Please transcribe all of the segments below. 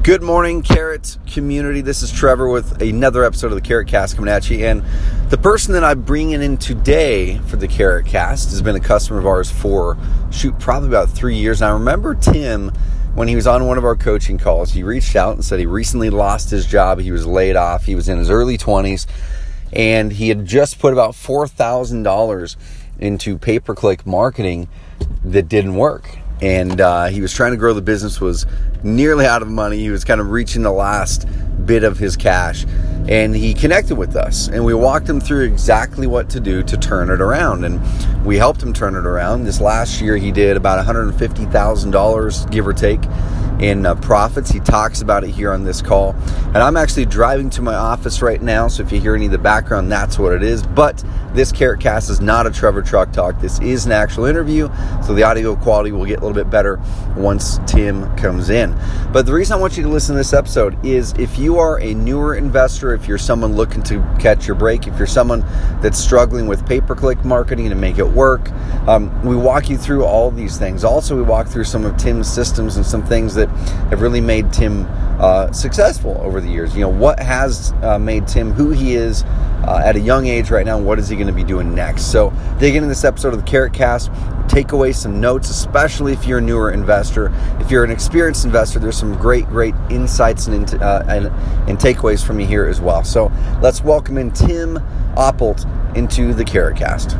Good morning, Carrot community. This is Trevor with another episode of the Carrot Cast coming at you. And the person that I'm bringing in today for the Carrot Cast has been a customer of ours for, probably about 3 years. And I remember Tim, when he was on one of our coaching calls, he reached out and said he recently lost his job. He was laid off. He was in his early 20s. And he had just put about $4,000 into pay-per-click marketing that didn't work. And he was trying to grow the business, was nearly out of money. He was kind of reaching the last bit of his cash. And he connected with us. And we walked him through exactly what to do to turn it around. And we helped him turn it around. This last year, he did about $150,000, give or take, in profits. He talks about it here on this call. And I'm actually driving to my office right now. So if you hear any of the background, that's what it is. But this Carrot Cast is not a Trevor Truck Talk. This is an actual interview. So the audio quality will get a little bit better once Tim comes in. But the reason I want you to listen to this episode is if you are a newer investor, if you're someone looking to catch your break, if you're someone that's struggling with pay-per-click marketing to make it work, we walk you through all these things. Also, we walk through some of Tim's systems and some things that have really made Tim successful over the years. You know, what has made Tim who he is at a young age right now, and what is he going to be doing next? So dig into this episode of the Carrot Cast. Take away some notes, especially if you're a newer investor. If you're an experienced investor, there's some great insights and takeaways from me here as well. So let's welcome in Tim Oppolt into the Carrot Cast.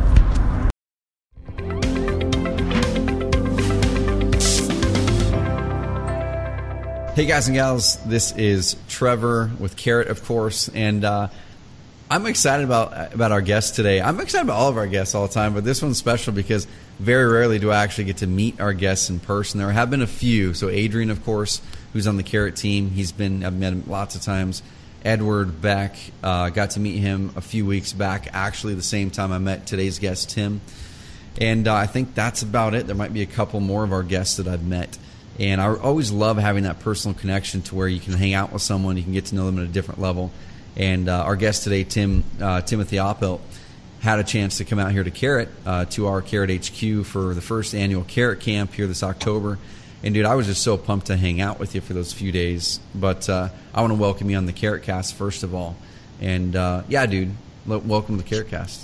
Hey guys and gals, this is Trevor with Carrot, of course, and I'm excited about our guest today. I'm excited about all of our guests all the time, but this one's special because very rarely do I actually get to meet our guests in person. There have been a few. So Adrian, of course, who's on the Carrot team, I've met him lots of times. Edward Beck, got to meet him a few weeks back, actually the same time I met today's guest, Tim. And I think that's about it. There might be a couple more of our guests that I've met. And I always love having that personal connection to where you can hang out with someone, you can get to know them at a different level. And our guest today, Timothy Oppolt, had a chance to come out here to Carrot, to our Carrot HQ for the first annual Carrot Camp here this October. And dude, I was just so pumped to hang out with you for those few days. But I want to welcome you on the Carrot Cast first of all. And yeah, dude, welcome to the Carrot Cast.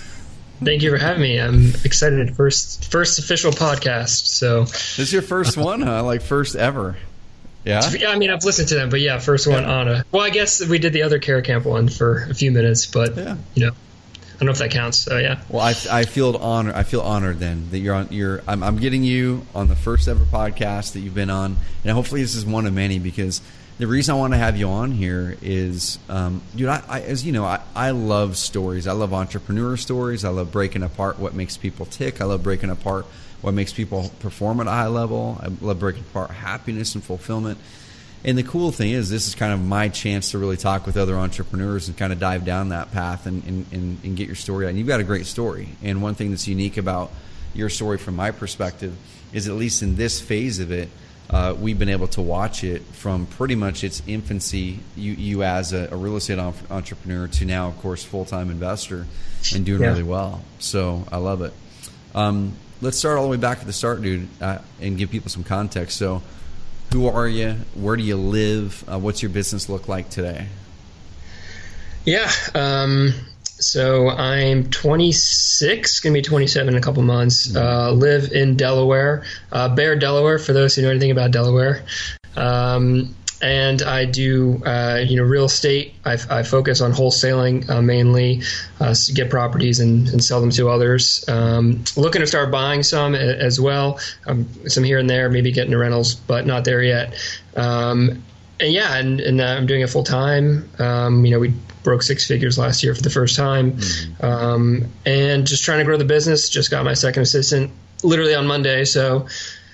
Thank you for having me. I'm excited. First official podcast. So this is your first one, huh? Like first ever. Yeah. I mean, I've listened to them, but yeah, first one on a. Well, I guess we did the other Carrot Camp one for a few minutes, but yeah. You know, I don't know if that counts. So yeah. Well, I feel honored. I feel honored then that you're on. I'm getting you on the first ever podcast that you've been on, and hopefully this is one of many because. The reason I want to have you on here is, dude, as you know, I love stories. I love entrepreneur stories. I love breaking apart what makes people tick. I love breaking apart what makes people perform at a high level. I love breaking apart happiness and fulfillment. And the cool thing is this is kind of my chance to really talk with other entrepreneurs and kind of dive down that path and get your story out. And you've got a great story. And one thing that's unique about your story from my perspective is at least in this phase of it, we've been able to watch it from pretty much its infancy, you as a real estate entrepreneur to now, of course, full-time investor and doing really well. So I love it. Let's start all the way back at the start, dude, and give people some context. So who are you? Where do you live? What's your business look like today? Yeah. So I'm 26, going to be 27 in a couple months. Live in Delaware, Bear, Delaware, for those who know anything about Delaware. And I do, real estate. I focus on wholesaling mainly, to get properties and sell them to others. Looking to start buying some as well, some here and there, maybe getting to rentals, but not there yet. And I'm doing it full time. We broke six figures last year for the first time, and just trying to grow the business. Just got my second assistant literally on Monday. So,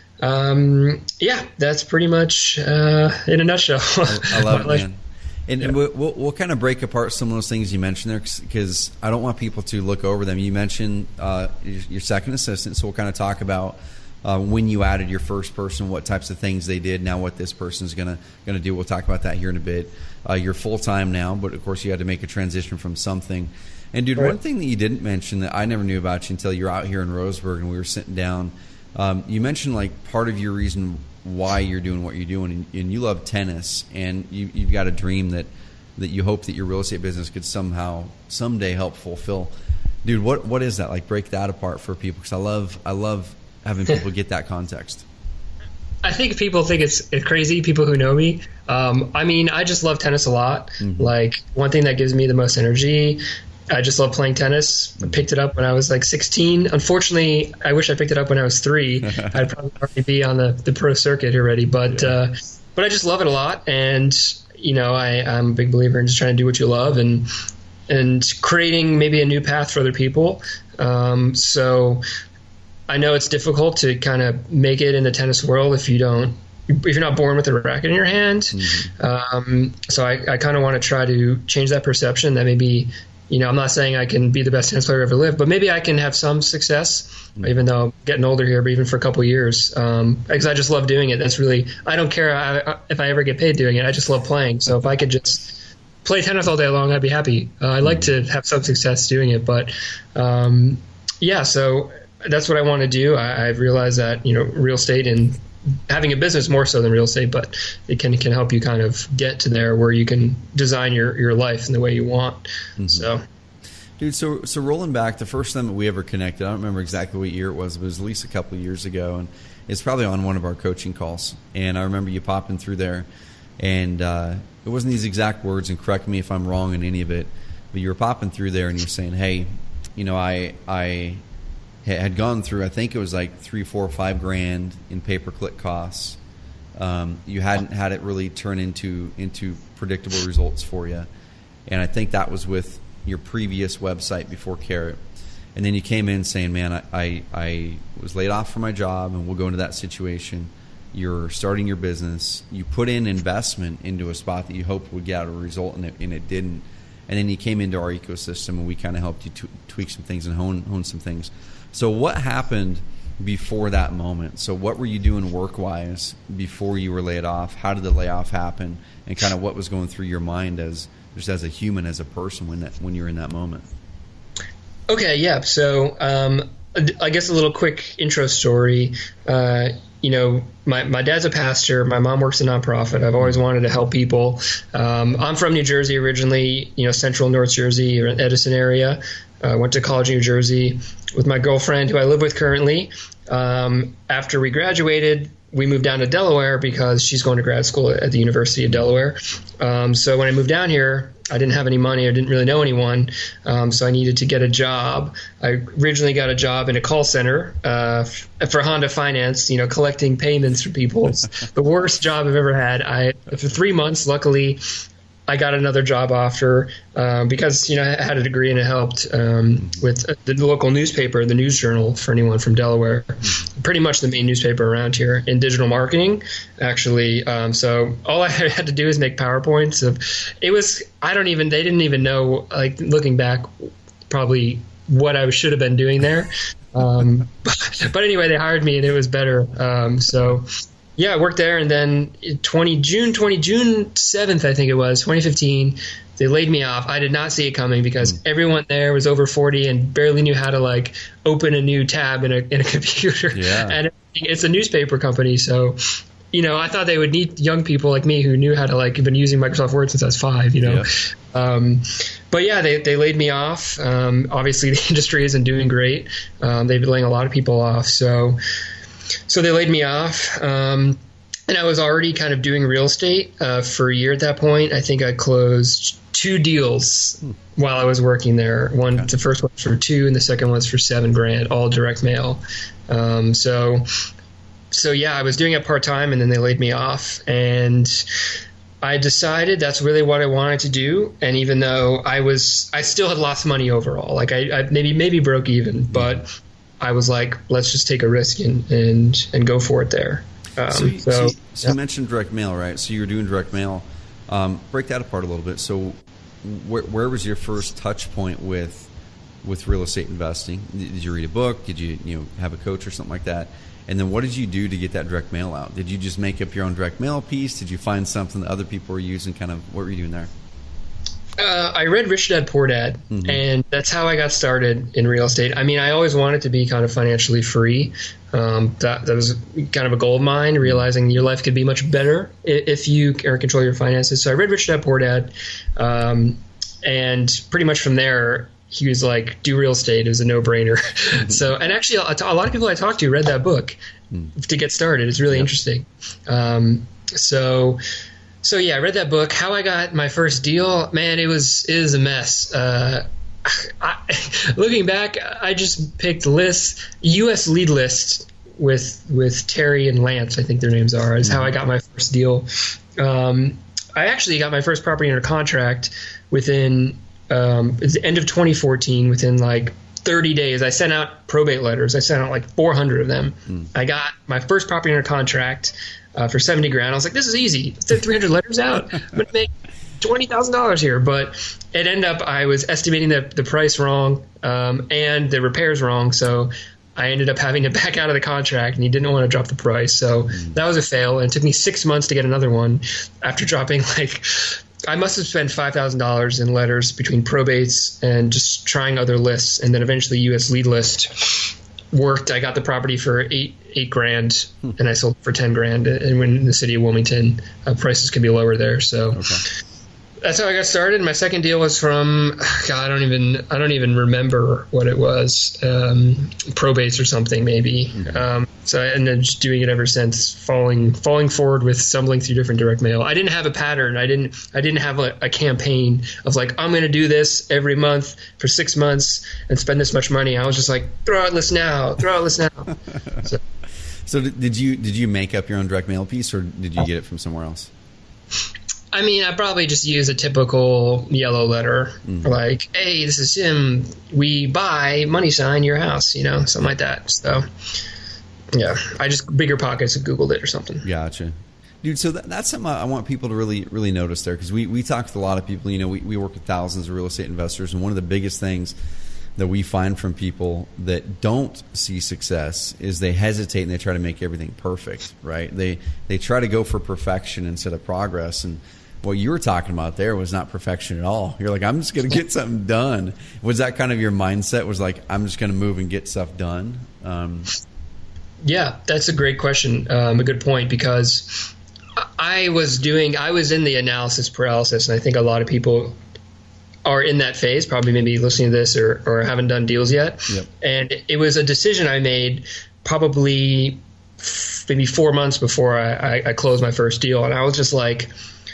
that's pretty much in a nutshell. I love it, man. And we'll kind of break apart some of those things you mentioned there because I don't want people to look over them. You mentioned your second assistant, so we'll kind of talk about when you added your first person, what types of things they did, now what this person's gonna do. We'll talk about that here in a bit. You're full-time now, but of course you had to make a transition from something. And dude, one thing that you didn't mention that I never knew about you until you're out here in Roseburg and we were sitting down, you mentioned like part of your reason why you're doing what you're doing, and you love tennis, and you've got a dream that you hope that your real estate business could someday help fulfill. Dude, what is that? Like, break that apart for people, because I love having people get that context. I think people think it's crazy, people who know me. I mean, I just love tennis a lot. Mm-hmm. Like, one thing that gives me the most energy, I just love playing tennis. I picked it up when I was like 16. Unfortunately, I wish I picked it up when I was 3. I'd probably already be on the pro circuit already. But I just love it a lot. And, you know, I'm a big believer in just trying to do what you love and creating maybe a new path for other people. So I know it's difficult to kind of make it in the tennis world if you're not born with a racket in your hand. Mm-hmm. So I kind of want to try to change that perception that maybe, you know, I'm not saying I can be the best tennis player ever lived, but maybe I can have some success, even though I'm getting older here, but even for a couple of years, because I just love doing it. That's really, I don't care if I ever get paid doing it. I just love playing. So if I could just play tennis all day long, I'd be happy. I'd like to have some success doing it, but so that's what I want to do. I've realized that, you know, real estate and having a business more so than real estate, but it can help you kind of get to there where you can design your life in the way you want. Mm-hmm. So, dude, so rolling back, the first time that we ever connected, I don't remember exactly what year it was, but it was at least a couple of years ago, and it's probably on one of our coaching calls. And I remember you popping through there, and it wasn't these exact words, and correct me if I'm wrong in any of it, but you were popping through there and you're saying, hey, you know, I had gone through, I think it was like $3, $4, $5 in pay-per-click costs. You hadn't had it really turn into predictable results for you, and I think that was with your previous website before Carrot. And then you came in saying, "Man, I was laid off from my job, and we'll go into that situation. You're starting your business. You put in investment into a spot that you hoped would get out a result, and it didn't. And then you came into our ecosystem, and we kind of helped you tweak some things and hone some things." So what happened before that moment? So what were you doing work-wise before you were laid off? How did the layoff happen? And kind of what was going through your mind as a human, as a person when you were in that moment? Okay, yeah. So I guess a little quick intro story. You know, my dad's a pastor. My mom works in a nonprofit. I've always wanted to help people. I'm from New Jersey originally, you know, central North Jersey or Edison area. Went to college in New Jersey with my girlfriend, who I live with currently. After we graduated, we moved down to Delaware because she's going to grad school at the University of Delaware. So when I moved down here, I didn't have any money. I didn't really know anyone. So I needed to get a job. I originally got a job in a call center for Honda Finance, you know, collecting payments from people. It's the worst job I've ever had. For 3 months, luckily, I got another job offer because, you know, I had a degree and it helped with the local newspaper, the News Journal, for anyone from Delaware, pretty much the main newspaper around here, in digital marketing, actually. So all I had to do is make PowerPoints. They didn't even know, like, looking back, probably what I should have been doing there. But anyway, they hired me and it was better. Yeah, I worked there, and then June 7th, I think it was, 2015, they laid me off. I did not see it coming because everyone there was over 40 and barely knew how to, like, open a new tab in a computer. Yeah. And it's a newspaper company, so, you know, I thought they would need young people like me who knew how to, like, been using Microsoft Word since I was 5, you know. Yeah. But yeah, they laid me off. Obviously, the industry isn't doing great. They've been laying a lot of people off, So they laid me off, and I was already kind of doing real estate for a year at that point. I think I closed 2 deals while I was working there. The first one was for 2, and the second one was for $7,000, all direct mail. So yeah, I was doing it part time, and then they laid me off, and I decided that's really what I wanted to do. And even though I still had lost money overall, like I maybe broke even, but I was like, let's just take a risk and go for it there. So you mentioned direct mail, right? So you were doing direct mail. Break that apart a little bit. So where was your first touch point with real estate investing? Did you read a book? Did you have a coach or something like that? And then what did you do to get that direct mail out? Did you just make up your own direct mail piece? Did you find something that other people were using? Kind of what were you doing there? I read Rich Dad Poor Dad, and that's how I got started in real estate. I mean, I always wanted to be kind of financially free. That was kind of a goal of mine, realizing your life could be much better if you are in control of your finances. So I read Rich Dad Poor Dad, and pretty much from there, he was like, do real estate. It was a no-brainer. So, and actually, a lot of people I talked to read that book to get started. It's really interesting. So yeah, I read that book. How I got my first deal, man, it was a mess. Looking back, I just picked lists, U.S. lead lists with Terry and Lance, I think their names are, is how I got my first deal. I actually got my first property under contract within the end of 2014, within like 30 days. I sent out probate letters. I sent out like 400 of them. I got my first property under contract for $70,000. I was like, this is easy. Send 300 letters out. I'm going to make $20,000 here. But it ended up, I was estimating the price wrong and the repairs wrong. So I ended up having to back out of the contract, and he didn't want to drop the price. So that was a fail. And it took me 6 months to get another one after dropping I must have spent $5,000 in letters between probates and just trying other lists. And then eventually U.S. lead list worked. I got the property for $8,000 and I sold it for $10,000. And when in the city of Wilmington, prices could be lower there. So that's how I got started. My second deal was from, God, I don't even remember what it was. Probates or something, maybe. So I ended up just doing it ever since, falling forward with stumbling through different direct mail. I didn't have a pattern. I didn't have a campaign of like, I'm going to do this every month for 6 months and spend this much money. I was just like, throw out list now. So did you make up your own direct mail piece, or did you get it from somewhere else? I mean, I probably just use a typical yellow letter, like, hey, this is Jim. We buy money sign your house, something like that. So, yeah, I just bigger pockets and Googled it or something. Gotcha. Dude, so that's something I want people to really, really notice there, because we talk with a lot of people. We work with thousands of real estate investors, and one of the biggest things that we find from people that don't see success is they hesitate and they try to make everything perfect, right? They try to go for perfection instead of progress. And what you were talking about there was not perfection at all. You're like, I'm just going to get something done. Was that kind of your mindset, was like, I'm just going to move and get stuff done? Yeah, that's a great question. A good point, because I was in the analysis paralysis, and I think a lot of people are in that phase, probably maybe listening to this or haven't done deals yet. Yep. And it was a decision I made probably maybe 4 months before I closed my first deal. And I was just like,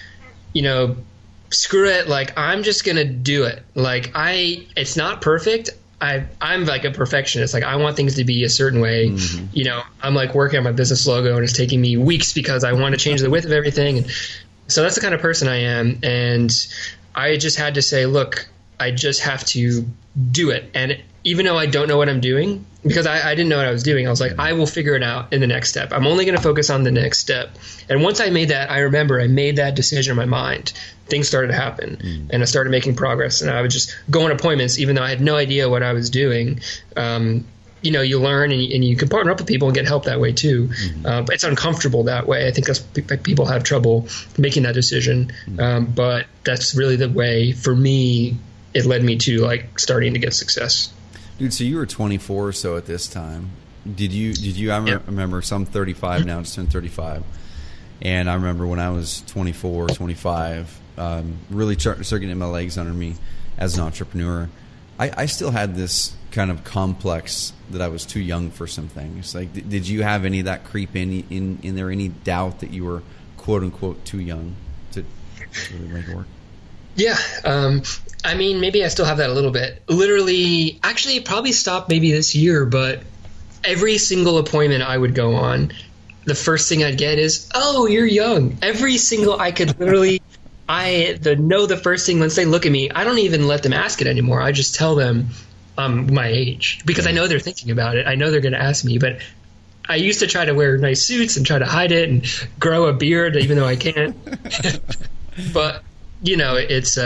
screw it. Like, I'm just going to do it. Like, it's not perfect. I'm like a perfectionist. Like, I want things to be a certain way. I'm like working on my business logo, and it's taking me weeks because I want to change the width of everything. And so that's the kind of person I am. And I just had to say, look, I just have to do it. And even though I don't know what I'm doing, because I didn't know what I was doing, I was like, I will figure it out in the next step. I'm only going to focus on the next step. And once I made that, I remember I made that decision in my mind. Things started to happen, and I started making progress. And I would just go on appointments, even though I had no idea what I was doing. You learn, and you can partner up with people and get help that way too. But it's uncomfortable that way. I think people have trouble making that decision. But that's really the way, for me, it led me to like starting to get success. Dude, so you were 24 or so at this time. Did you? I remember, so I'm 35 now, just turned 35. And I remember when I was 24, 25, really starting to get my legs under me as an entrepreneur. I still had this kind of complex that I was too young for some things. Like, did you have any of that creep in there? Any doubt that you were quote unquote too young to really make it work? Yeah. I mean, maybe I still have that a little bit. Literally, actually, it probably stopped maybe this year, but every single appointment I would go on, the first thing I'd get is, oh, you're young. I could literally, the first thing once they look at me, I don't even let them ask it anymore. I just tell them my age, because I know they're thinking about it. I know they're going to ask me, but I used to try to wear nice suits and try to hide it and grow a beard, even though I can't. But, it's,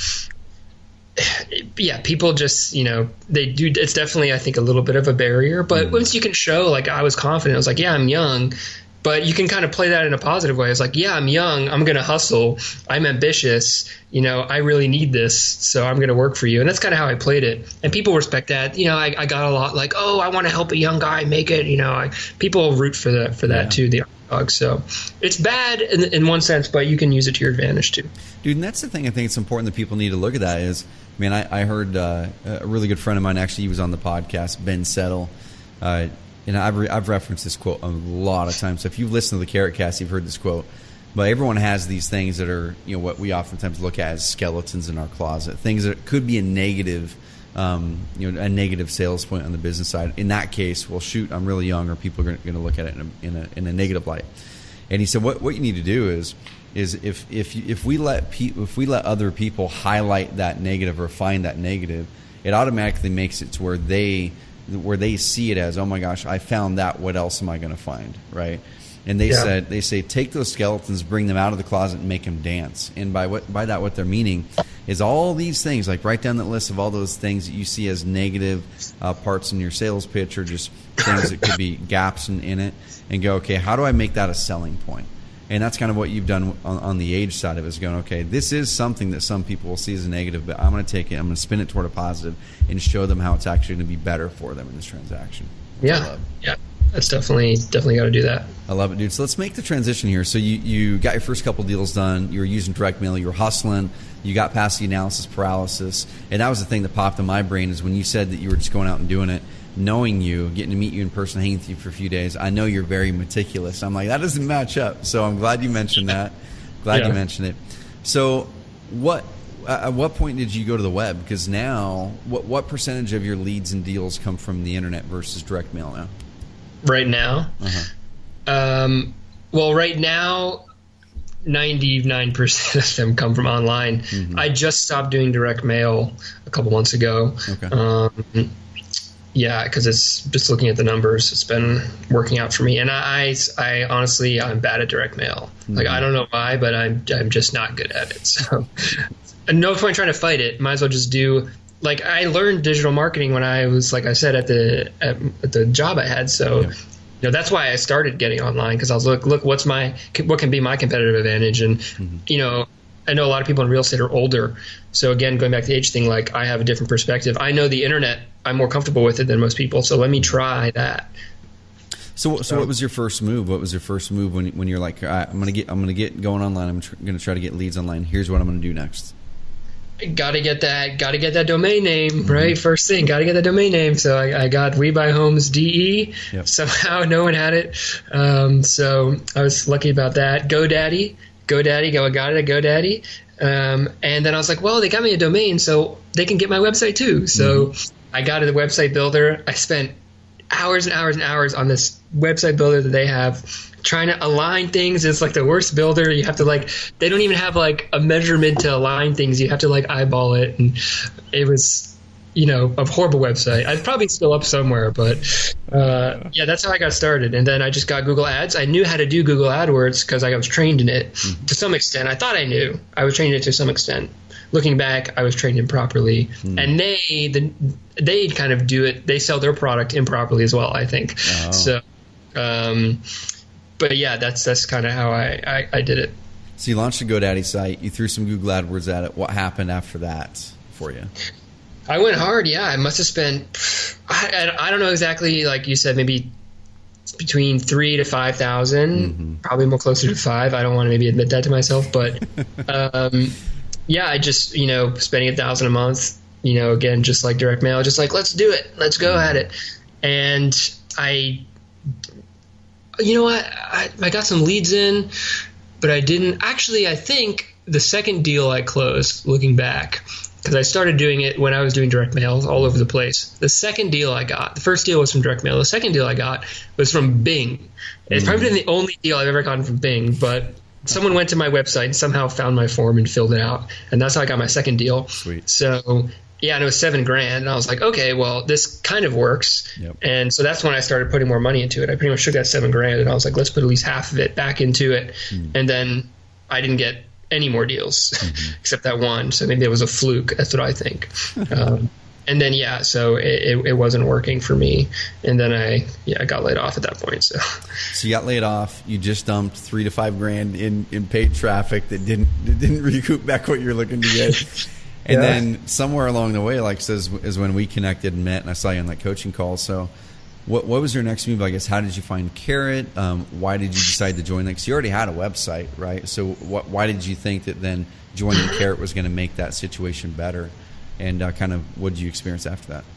people just, they do. It's definitely, I think, a little bit of a barrier. But once you can show, like, I was confident, I was like, yeah, I'm young. But you can kind of play that in a positive way. It's like, yeah, I'm young. I'm going to hustle. I'm ambitious. I really need this. So I'm going to work for you. And that's kind of how I played it. And people respect that. I got a lot like, oh, I want to help a young guy make it. People root for that too, the underdog. So it's bad in one sense, but you can use it to your advantage too. Dude, and that's the thing I think it's important that people need to look at that is, I heard a really good friend of mine, actually, he was on the podcast, Ben Settle. And I've referenced this quote a lot of times. So if you've listened to the Carrot Cast, you've heard this quote. But everyone has these things that are, what we oftentimes look at as skeletons in our closet, things that could be a negative, a negative sales point on the business side. In that case, well, shoot, I'm really young, or people are going to look at it in a negative light. And he said, what you need to do is if we let other people highlight that negative or find that negative, it automatically makes it to where they see it as, oh my gosh, I found that. What else am I going to find, right? And they say take those skeletons, bring them out of the closet, and make them dance. And by that, what they're meaning is all these things. Like write down that list of all those things that you see as negative parts in your sales pitch, or just things that could be gaps in it, and go, okay, how do I make that a selling point? And that's kind of what you've done on the age side of it, is going, okay, this is something that some people will see as a negative, but I'm going to take it, I'm going to spin it toward a positive and show them how it's actually going to be better for them in this transaction. Yeah. That's definitely got to do that. I love it, dude. So let's make the transition here. So you got your first couple deals done. You were using direct mail. You were hustling. You got past the analysis paralysis. And that was the thing that popped in my brain, is when you said that you were just going out and doing it. Knowing you, getting to meet you in person, hanging with you for a few days, I know you're very meticulous. I'm like, that doesn't match up. So I'm glad you mentioned that. You mentioned it. So at what point did you go to the web? Because now, what percentage of your leads and deals come from the internet versus direct mail now? Right now? Well, right now, 99% of them come from online. Mm-hmm. I just stopped doing direct mail a couple months ago. Okay. Yeah, because it's just looking at the numbers, it's been working out for me. And I honestly, I'm bad at direct mail. Mm-hmm. Like, I don't know why, but I'm just not good at it. So, no point trying to fight it. Might as well just do. Like, I learned digital marketing when I was, like I said, at the job I had. So, that's why I started getting online, because I was look, what can be my competitive advantage? And I know a lot of people in real estate are older. So again, going back to the age thing, like, I have a different perspective. I know the internet, I'm more comfortable with it than most people. So let me try that. So what was your first move? What was your first move when you're like, all right, I'm gonna get going online. I'm gonna try to get leads online. Here's what I'm gonna do next. Got to get that domain name, right? First thing, got to get that domain name. So I got WeBuyHomes.de. Yep. Somehow no one had it. So I was lucky about that. GoDaddy, I got it at GoDaddy. And then I was like, well, they got me a domain, so they can get my website too. So I got the website builder. I spent hours and hours and hours on this website builder that they have, trying to align things. It's like the worst builder. You have to they don't even have like a measurement to align things. You have to eyeball it. And it was, a horrible website. I'd probably still up somewhere, but that's how I got started. And then I just got Google Ads. I knew how to do Google AdWords because I was trained in it to some extent. I thought I knew. I was trained in it to some extent. Looking back, I was trained improperly. And they kind of do it. They sell their product improperly as well, I think. Oh. So, but yeah, that's kind of how I did it. So you launched a GoDaddy site. You threw some Google AdWords at it. What happened after that for you? I went hard. Yeah, I must have spent. I don't know exactly. Like you said, maybe between 3,000 to 5,000. Probably more closer to 5. I don't want to maybe admit that to myself, but yeah, I just spending $1,000 a month. Again, just like direct mail, just like, let's do it. Let's go at it. And I got some leads in, but I didn't actually. I think the second deal I closed, looking back, because I started doing it when I was doing direct mail all over the place. The second deal I got, the first deal was from direct mail. The second deal I got was from Bing. It's probably been the only deal I've ever gotten from Bing, but someone went to my website and somehow found my form and filled it out, and that's how I got my second deal. Sweet. So yeah, and it was $7,000, and I was like, okay, well, this kind of works. Yep. And so that's when I started putting more money into it. I pretty much took that $7,000, and I was like, let's put at least half of it back into it. And then I didn't get any more deals except that one. So maybe it was a fluke. That's what I think. And then, so it wasn't working for me. And then I got laid off at that point. So you got laid off. You just dumped $3,000 to $5,000 in paid traffic that didn't recoup back what you're looking to get. And then somewhere along the way, like says, is when we connected and met, and I saw you on that coaching call. So what was your next move? I guess, how did you find Carrot? Why did you decide to join? Because you already had a website, right? So why did you think that then joining Carrot was going to make that situation better? And kind of what did you experience after that?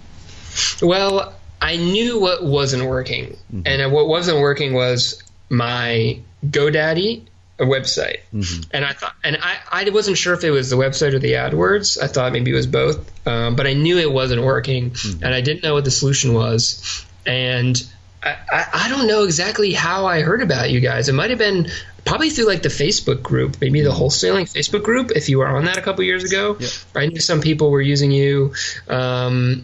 Well, I knew what wasn't working. Mm-hmm. And what wasn't working was my GoDaddy website. Mm-hmm. And I wasn't sure if it was the website or the AdWords. I thought maybe it was both. But I knew it wasn't working. Mm-hmm. And I didn't know what the solution was. And I don't know exactly how I heard about you guys. It might have been probably through like the Facebook group, maybe the wholesaling Facebook group, if you were on that a couple years ago. Yep. I knew some people were using you. I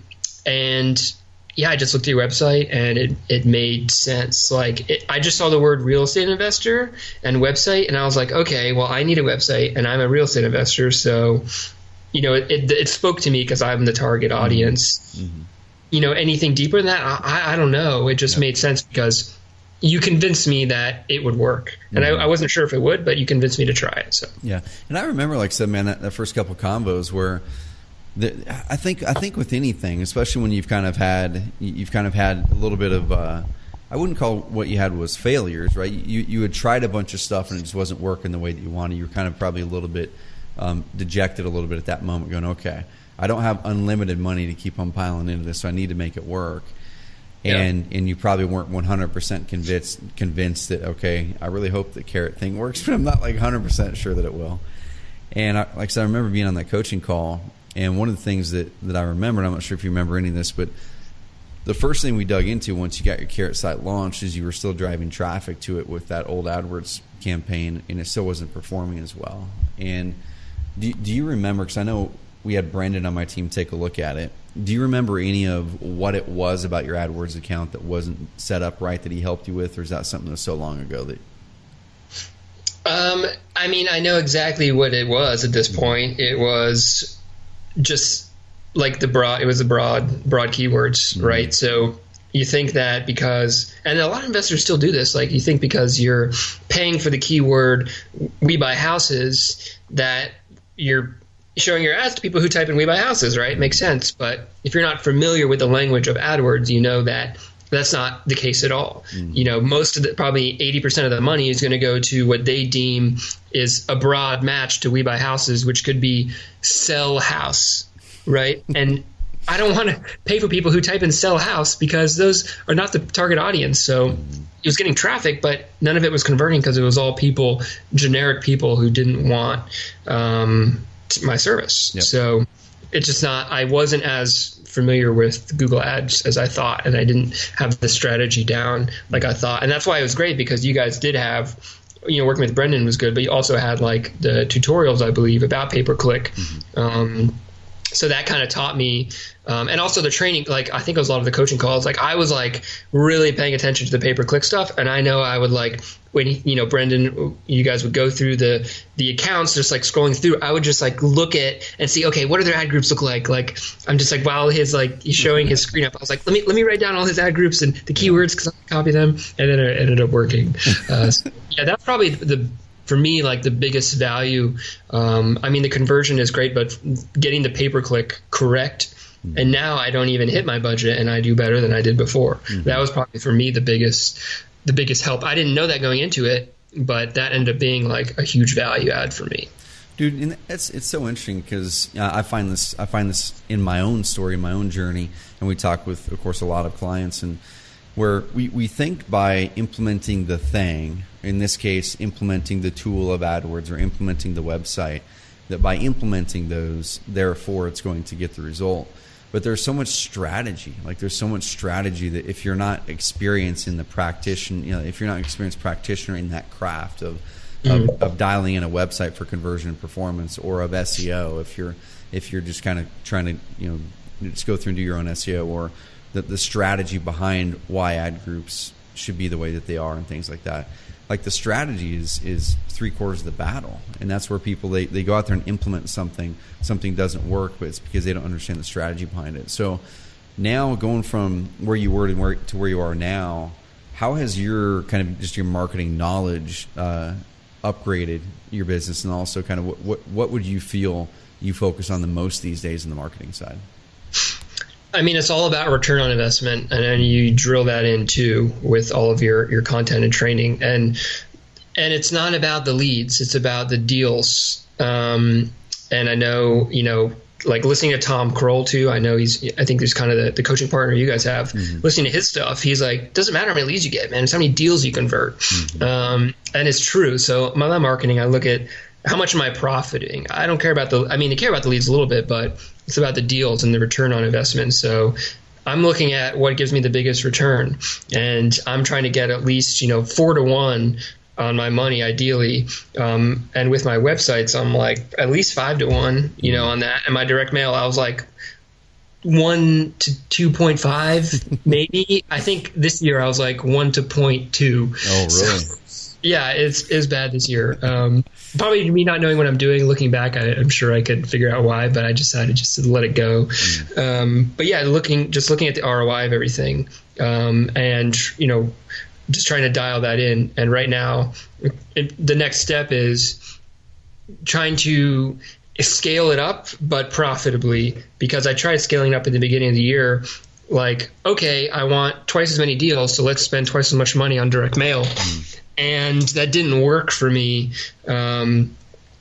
just looked at your website and it made sense. I just saw the word real estate investor and website, and I was like, okay, well, I need a website and I'm a real estate investor. So, it spoke to me because I'm the target audience. Mm-hmm. Anything deeper than that, I don't know. It just made sense because you convinced me that it would work. And I wasn't sure if it would, but you convinced me to try it. So yeah. And I remember, like I said, man, that first couple combos where I think with anything, especially when you've kind of had a little bit of I wouldn't call what you had was failures, right? You had tried a bunch of stuff and it just wasn't working the way that you wanted. You were kind of probably a little bit dejected a little bit at that moment, going, okay, I don't have unlimited money to keep on piling into this, so I need to make it work. And you probably weren't 100% convinced that, okay, I really hope the Carrot thing works, but I'm not like 100% sure that it will. And like I said, I remember being on that coaching call, and one of the things that I remember, and I'm not sure if you remember any of this, but the first thing we dug into once you got your Carrot site launched is you were still driving traffic to it with that old AdWords campaign, and it still wasn't performing as well. And do you remember, because I know we had Brendan on my team take a look at it, do you remember any of what it was about your AdWords account that wasn't set up right that he helped you with, or is that something that was so long ago that... I know exactly what it was at this point. It was just like the broad keywords, mm-hmm. right? So you think that because, and a lot of investors still do this, like you think because you're paying for the keyword "we buy houses" that you're showing your ads to people who type in "we buy houses," right? It makes sense. But if you're not familiar with the language of AdWords, you know that that's not the case at all. Mm-hmm. Most of probably 80% of the money is going to go to what they deem is a broad match to "we buy houses," which could be "sell house," right? And I don't want to pay for people who type in "sell house" because those are not the target audience. So it was getting traffic, but none of it was converting because it was all generic people who didn't want my service. Yep. So it's just not, I wasn't as familiar with Google Ads as I thought, and I didn't have the strategy down like I thought. And that's why it was great, because you guys did have, working with Brendan was good, but you also had like the tutorials, I believe, about pay-per-click. Mm-hmm. So that kind of taught me, and also the training, like I think it was a lot of the coaching calls, like I was like really paying attention to the pay-per-click stuff. And I know I would like, when, Brendan, you guys would go through the accounts, just like scrolling through, I would just like look at and see, okay, what do their ad groups look like? Like, I'm just like, while he's showing his screen up, I was like, let me write down all his ad groups and the keywords because I can copy them. And then it ended up working. So, yeah, that's probably for me, like the biggest value. The conversion is great, but getting the pay-per-click correct. And now I don't even hit my budget and I do better than I did before. Mm-hmm. That was probably for me the biggest help. I didn't know that going into it, but that ended up being like a huge value add for me. Dude, and it's so interesting because I find this in my own story, my own journey, and we talk with, of course, a lot of clients, and where we think by implementing the thing, in this case, implementing the tool of AdWords or implementing the website, that by implementing those, therefore, it's going to get the result. But there's so much strategy. Like there's so much strategy that if you're not experienced in the if you're not an experienced practitioner in that craft of dialing in a website for conversion and performance, or of SEO, if you're just kind of trying to just go through and do your own SEO, or the strategy behind why ad groups should be the way that they are and things like that. like the strategy is 3/4 of the battle, and that's where people they go out there and implement something doesn't work, but it's because they don't understand the strategy behind it. So now going from where you were to where you are now, how has your kind of just your marketing knowledge upgraded your business, and also kind of what would you feel you focus on the most these days in the marketing side? I mean, it's all about return on investment, and then you drill that in too with all of your content and training. And it's not about the leads; it's about the deals. And I know, like listening to Tom Kroll too. I know I think he's kind of the coaching partner you guys have. Mm-hmm. Listening to his stuff, he's like, doesn't matter how many leads you get, man. It's how many deals you convert. Mm-hmm. And it's true. So my marketing, I look at how much am I profiting? I don't care about I care about the leads a little bit, but it's about the deals and the return on investment. So I'm looking at what gives me the biggest return, and I'm trying to get at least 4-to-1 on my money, ideally. And with my websites, I'm like at least 5-to-1, on that. And my direct mail, I was like 1 to 2.5, maybe. I think this year I was like 1 to 0.2. Oh, really? So, yeah, it's bad this year. Probably me not knowing what I'm doing. Looking back, I'm sure I could figure out why, but I decided just to let it go. But yeah, looking at the ROI of everything, and just trying to dial that in. And right now, the next step is trying to scale it up, but profitably, because I tried scaling up at the beginning of the year. Like, okay, I want twice as many deals, so let's spend twice as much money on direct mail. And that didn't work for me. I'm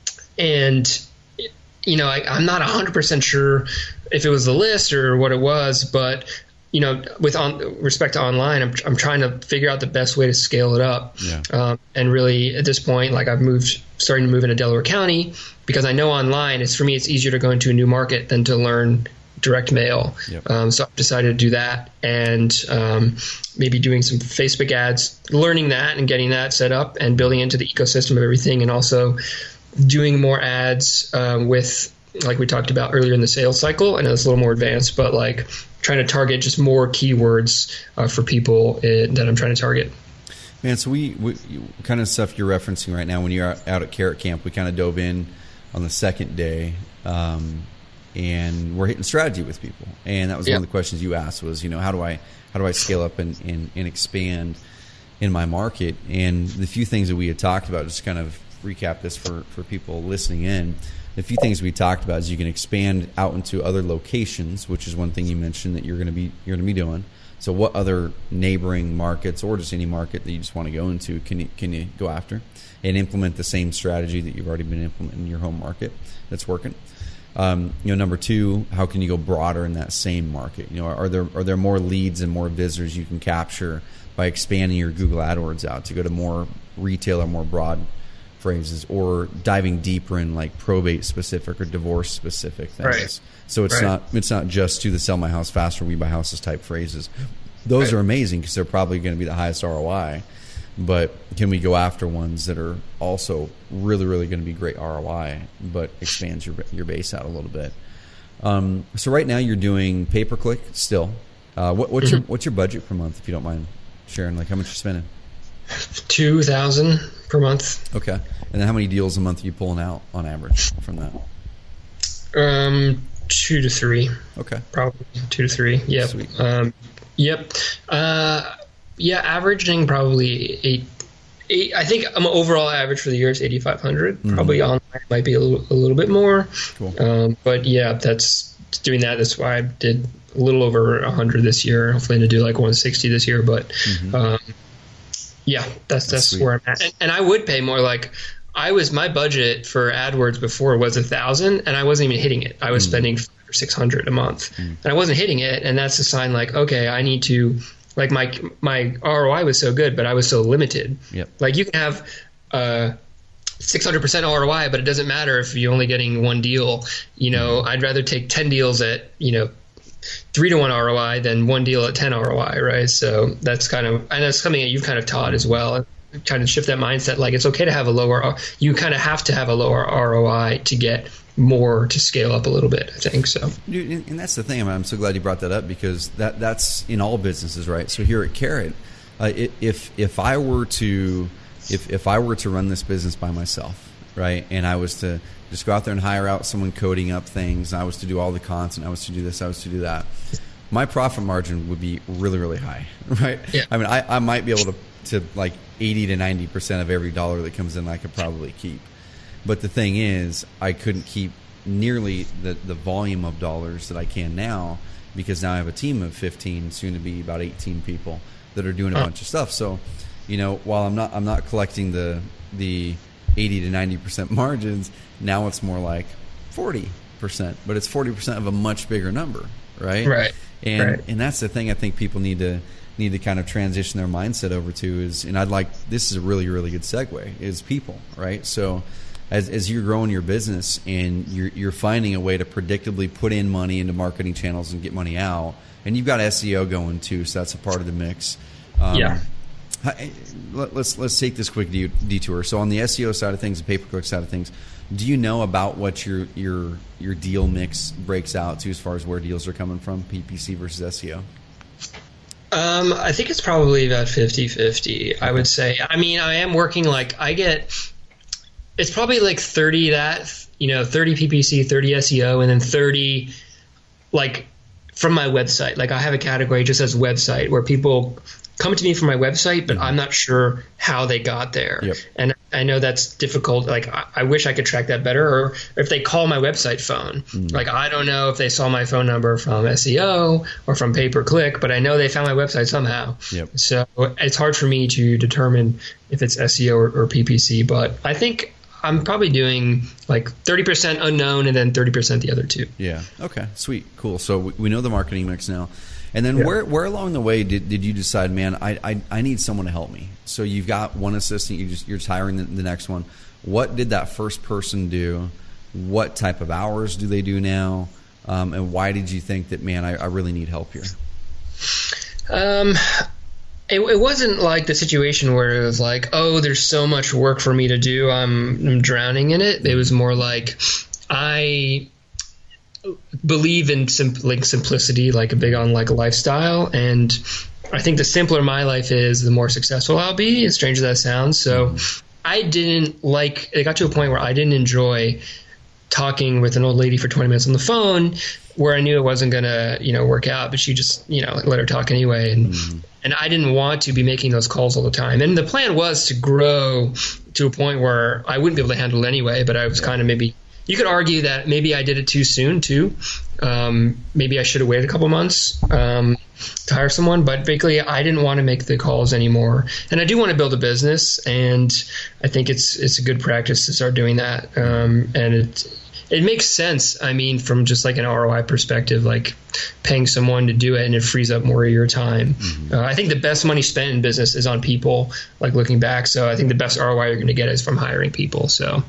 not 100% sure if it was the list or what it was, but with respect to online, I'm trying to figure out the best way to scale it up. Yeah. And really, at this point, like starting to move into Delaware County, because I know online, it's easier to go into a new market than to learn direct mail. Yep. So I've decided to do that, and maybe doing some Facebook ads, learning that and getting that set up and building into the ecosystem of everything, and also doing more ads with, like we talked about earlier in the sales cycle. I know it's a little more advanced, but like trying to target just more keywords for people that I'm trying to target. Man, so we kind of stuff you're referencing right now when you're out at Carrot Camp, we kind of dove in on the second day. And we're hitting strategy with people, and that was one of the questions you asked was, how do I scale up and expand in my market? And the few things that we had talked about, just kind of recap this for people listening in. The few things we talked about is you can expand out into other locations, which is one thing you mentioned that you're going to be doing. So what other neighboring markets, or just any market that you just want to go into, can you go after and implement the same strategy that you've already been implementing in your home market that's working? Number two, how can you go broader in that same market? Are there more leads and more visitors you can capture by expanding your Google AdWords out to go to more retail or more broad phrases, or diving deeper in like probate specific or divorce specific things? Right. So it's not just to the sell my house faster, we buy houses type phrases. Those are amazing because they're probably going to be the highest ROI. But can we go after ones that are also really, really going to be great ROI, but expands your base out a little bit? So right now you're doing pay-per-click still. What's your budget per month, if you don't mind sharing? Like how much you're spending? $2,000 per month. Okay, and then how many deals a month are you pulling out on average from that? 2 to 3. Okay, probably 2 to 3. Yep. Sweet. Yep. Yeah, averaging probably 8. I think my overall average for the year is 8,500. Mm-hmm. Probably online might be a little bit more. Cool. But yeah, that's doing that. That's why I did a little over 100 this year. Hopefully to do like 160 this year. But yeah, that's where I'm at. And I would pay more. Like my budget for AdWords before was 1,000, and I wasn't even hitting it. I was spending $500 or $600 a month, and I wasn't hitting it. And that's a sign like, okay, I need to. Like my ROI was so good, but I was so limited. Yep. Like you can have 600% ROI, but it doesn't matter if you're only getting one deal. I'd rather take 10 deals at 3-to-1 ROI than one deal at 10 ROI, right? So that's and that's something that you've kind of taught as well. Trying to shift that mindset, like it's okay to have you kind of have to have a lower ROI to get more to scale up a little bit, I think so. Dude, and that's the thing. I'm so glad you brought that up, because that's in all businesses, right? So here at Carrot, if I were to if I were to run this business by myself, right, and I was to just go out there and hire out someone coding up things, I was to do all the content, I was to do this, I was to do that, my profit margin would be really, really high, right? Yeah. I mean, I might be able to like 80 to 90% of every dollar that comes in I could probably keep. But the thing is, I couldn't keep nearly the volume of dollars that I can now, because now I have a team of 15, soon to be about 18 people that are doing a bunch of stuff. So, while I'm not collecting the 80 to 90% margins, now it's more like 40%, but it's 40% of a much bigger number, right? Right. And that's the thing I think people need to kind of transition their mindset over to is, and this is a really, really good segue, is people, right? So as you're growing your business and you're finding a way to predictably put in money into marketing channels and get money out, and you've got SEO going too, so that's a part of the mix. Let's take this quick detour. So on the SEO side of things, the pay-per-click side of things, do you know about what your deal mix breaks out to as far as where deals are coming from, PPC versus SEO? I think it's probably about 50-50, I would say. I mean, I am working it's probably like 30 PPC, 30 SEO, and then 30 like from my website. Like I have a category just as website where people come to me from my website, but I'm not sure how they got there. Yep. And I know that's difficult. Like I wish I could track that better, or if they call my website phone. Like I don't know if they saw my phone number from SEO or from pay-per-click, but I know they found my website somehow. Yep. So it's hard for me to determine if it's SEO or PPC, but I think I'm probably doing like 30% unknown and then 30% the other two. Yeah. Okay. Sweet. Cool. So we know the marketing mix now. And then where along the way did you decide, man, I need someone to help me? So you've got one assistant, you're just hiring the next one. What did that first person do? What type of hours do they do now? And why did you think that, man, I really need help here? It wasn't like the situation where it was like, oh, there's so much work for me to do, I'm drowning in it. It was more like I believe in simplicity, like a big on like a lifestyle, and I think the simpler my life is, the more successful I'll be, as strange as that sounds. So it got to a point where I didn't enjoy talking with an old lady for 20 minutes on the phone where I knew it wasn't going to, work out, but she just, let her talk anyway. And I didn't want to be making those calls all the time. And the plan was to grow to a point where I wouldn't be able to handle it anyway, but I was kind of maybe, you could argue that maybe I did it too soon too. Maybe I should have waited a couple months to hire someone, but basically I didn't want to make the calls anymore. And I do want to build a business, and I think it's a good practice to start doing that. And it makes sense. I mean, from just like an ROI perspective, like paying someone to do it, and it frees up more of your time. I think the best money spent in business is on people, like looking back. So I think the best ROI you're going to get is from hiring people. So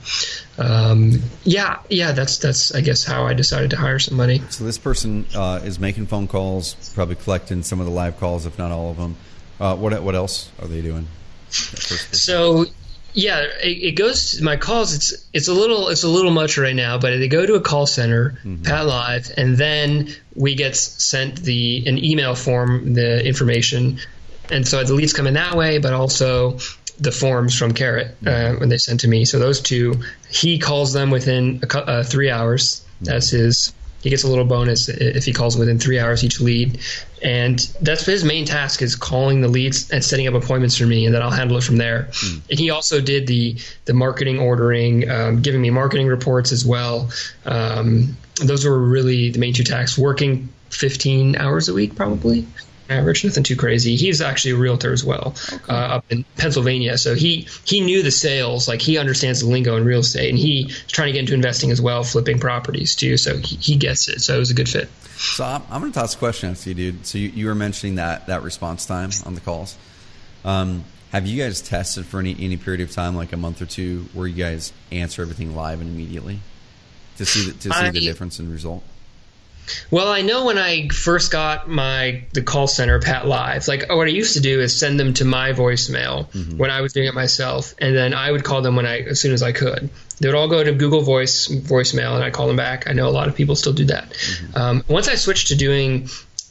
that's I guess how I decided to hire somebody. So this person is making phone calls, probably collecting some of the live calls, if not all of them. What else are they doing? So yeah, it goes to my calls. It's a little much right now, but they go to a call center, Pat Live, and then we get sent an email form, the information, and so the leads come in that way, but also the forms from Carrot when they send to me. So those two, he calls them within 3 hours. That's his. He gets a little bonus if he calls within 3 hours each lead. And that's his main task, is calling the leads and setting up appointments for me, and then I'll handle it from there. And he also did the marketing ordering, giving me marketing reports as well. Those were really the main two tasks, working 15 hours a week probably. Average, nothing too crazy. He's actually a realtor as well, up in Pennsylvania. So he knew the sales, like he understands the lingo in real estate, and he's trying to get into investing as well, flipping properties too. So he gets it. So it was a good fit. So I'm going to toss a question at you, dude. So you were mentioning that response time on the calls. Have you guys tested for any period of time, like a month or two, where you guys answer everything live and immediately to see the difference in result? Well, I know when I first got the call center, Pat Live, like what I used to do is send them to my voicemail when I was doing it myself, and then I would call them as soon as I could. They would all go to Google voicemail, and I call them back. I know a lot of people still do that. Once I switched to doing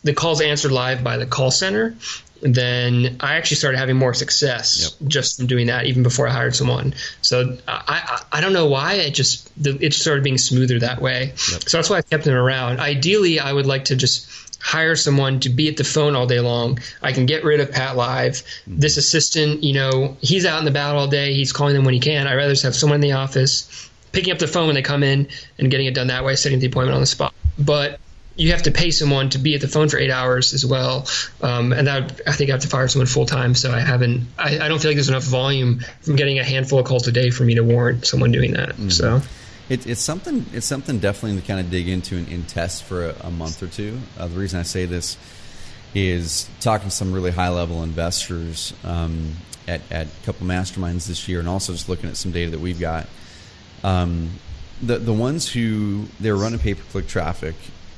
the call's answered live by the call center, then I actually started having more success just from doing that, even before I hired someone. So I don't know why, it started being smoother that way. Yep. So that's why I kept them around. Ideally, I would like to just hire someone to be at the phone all day long. I can get rid of Pat Live. This assistant, he's out and about all day. He's calling them when he can. I'd rather just have someone in the office picking up the phone when they come in and getting it done that way, setting the appointment on the spot. But you have to pay someone to be at the phone for 8 hours as well. And that I think I have to fire someone full time. So I don't feel like there's enough volume from getting a handful of calls a day for me to warrant someone doing that. Mm-hmm. So it's something definitely to kind of dig into and test for a month or two. The reason I say this is talking to some really high level investors at a couple masterminds this year, and also just looking at some data that we've got. The ones who they're running pay-per-click traffic.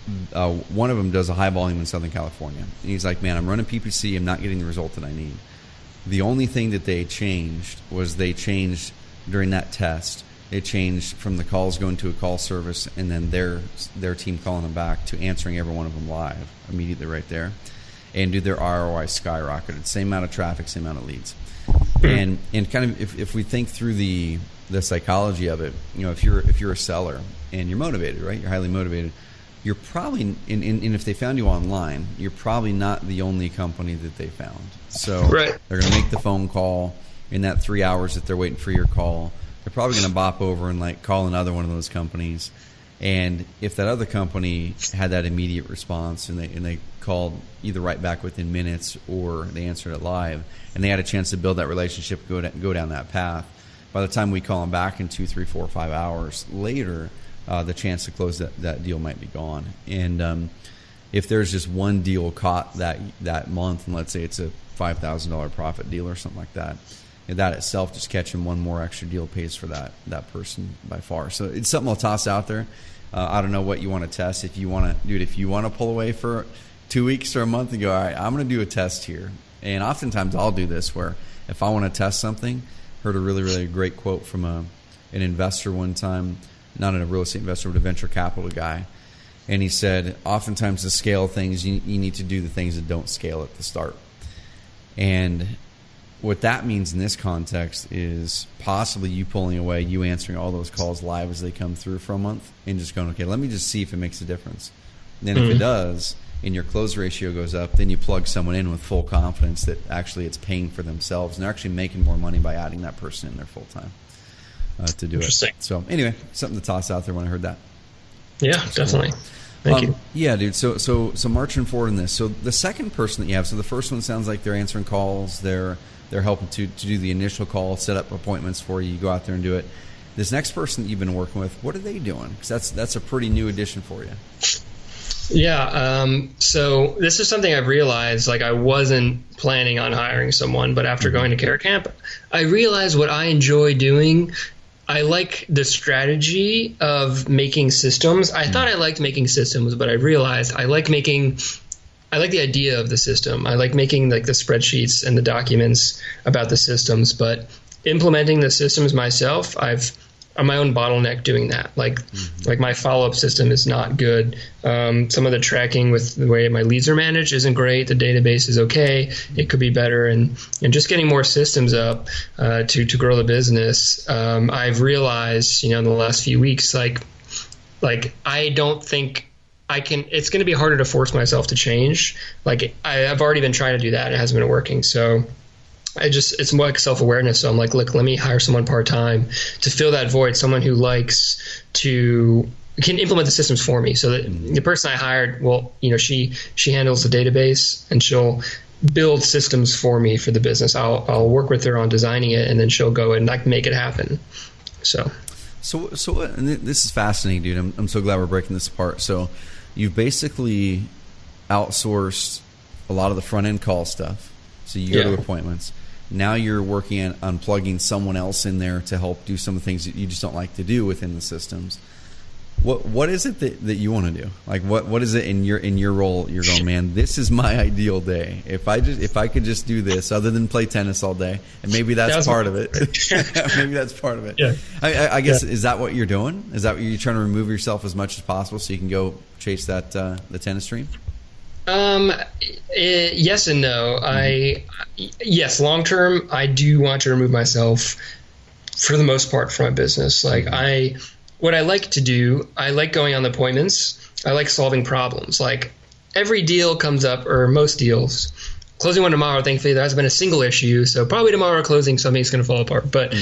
One of them does a high volume in Southern California. And he's like, man, I'm running PPC. I'm not getting the result that I need. The only thing that they changed was during that test, they changed from the calls going to a call service and then their team calling them back to answering every one of them live immediately right there. And their ROI skyrocketed. Same amount of traffic, same amount of leads. And kind of if we think through the psychology of it, if you're a seller and you're motivated, right? You're highly motivated. You're probably, and if they found you online, you're probably not the only company that they found. So They're going to make the phone call in that 3 hours that they're waiting for your call. They're probably going to bop over and call another one of those companies. And if that other company had that immediate response and they called either right back within minutes or they answered it live and they had a chance to build that relationship, go down that path, by the time we call them back in 2, 3, 4, 5 hours later, the chance to close that deal might be gone. And if there's just one deal caught that month, and let's say it's a $5,000 profit deal or something like that, that itself, just catching one more extra deal pays for that person by far. So it's something I'll toss out there. I don't know what you want to test. If you want to pull away for 2 weeks or a month and go, all right, I'm going to do a test here. And oftentimes I'll do this where if I want to test something, heard a really, really great quote from an investor one time, not a real estate investor, but a venture capital guy. And he said, oftentimes to scale things, you need to do the things that don't scale at the start. And what that means in this context is possibly you pulling away, you answering all those calls live as they come through for a month and just going, okay, let me just see if it makes a difference. And then if it does and your close ratio goes up, then you plug someone in with full confidence that actually it's paying for themselves and they're actually making more money by adding that person in there full time. To do it. So anyway, something to toss out there when I heard that. Yeah, definitely. Thank you. Yeah, dude. So marching forward in this. So the second person that you have, so the first one sounds like they're answering calls, they're helping to do the initial call, set up appointments for you, go out there and do it. This next person that you've been working with, what are they doing? Because that's a pretty new addition for you. Yeah. So this is something I've realized, I wasn't planning on hiring someone, but after going to Carrot Camp, I realized what I enjoy doing. I like the strategy of making systems. I thought I liked making systems, but I realized I like the idea of the system. I like making the spreadsheets and the documents about the systems, but implementing the systems myself, I'm my own bottleneck doing that. Like my follow-up system is not good. Some of the tracking with the way my leads are managed isn't great. The database is okay. It could be better. And just getting more systems up to grow the business. I've realized, in the last few weeks, I don't think I can. It's going to be harder to force myself to change. I've already been trying to do that and it hasn't been working. So it's more like self-awareness. So I'm like, look, let me hire someone part-time to fill that void, someone who can implement the systems for me. So that the person I hired, she handles the database and she'll build systems for me for the business. I'll work with her on designing it and then she'll go and make it happen. So and this is fascinating, dude. I'm so glad we're breaking this apart. So you've basically outsourced a lot of the front-end call stuff. So you go to appointments. Now you're working on plugging someone else in there to help do some of the things that you just don't like to do within the systems. What is it that you want to do? What is it in your role? You're going, man, this is my ideal day. If I could just do this, other than play tennis all day, and maybe that's part of it. Maybe that's part of it. Yeah. I guess is that what you're doing? Is that what you're trying to remove yourself as much as possible so you can go chase that the tennis dream? Yes and no. Yes, long term, I do want to remove myself for the most part from my business. Like what I like to do, I like going on appointments. I like solving problems. Like every deal comes up, or most deals. Closing one tomorrow, thankfully, there hasn't been a single issue. So probably tomorrow closing, something's going to fall apart. But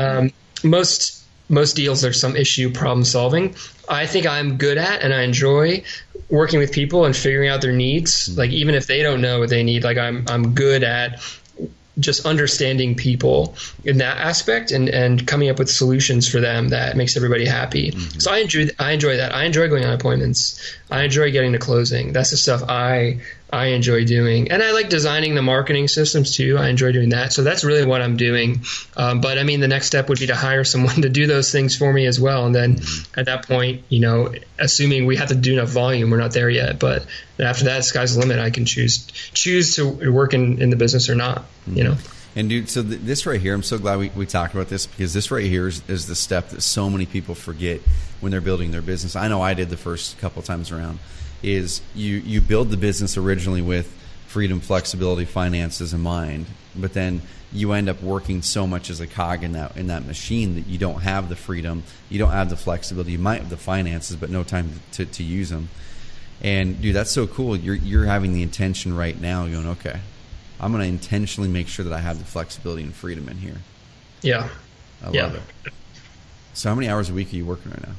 most deals, there's some issue problem solving. I think I'm good at, and I enjoy working with people and figuring out their needs. Like even if they don't know what they need, like I'm good at just understanding people in that aspect and coming up with solutions for them that makes everybody happy. So I enjoy that. I enjoy going on appointments. I enjoy getting to closing. That's the stuff I enjoy doing. And I like designing the marketing systems too. I enjoy doing that. So that's really what I'm doing. But I mean, the next step would be to hire someone to do those things for me as well. And then at that point, assuming we have to do enough volume, we're not there yet. But after that, sky's the limit. I can choose to work in the business or not, And dude, so this right here, I'm so glad we talked about this, because this right here is the step that so many people forget when they're building their business. I know I did the first couple times around. Is you build the business originally with freedom, flexibility, finances in mind, but then you end up working so much as a cog in that machine that you don't have the freedom, you don't have the flexibility, you might have the finances, but no time to use them. And dude, that's so cool. You're having the intention right now, going, okay, I'm going to intentionally make sure that I have the flexibility and freedom in here. Yeah, I love it. So how many hours a week are you working right now?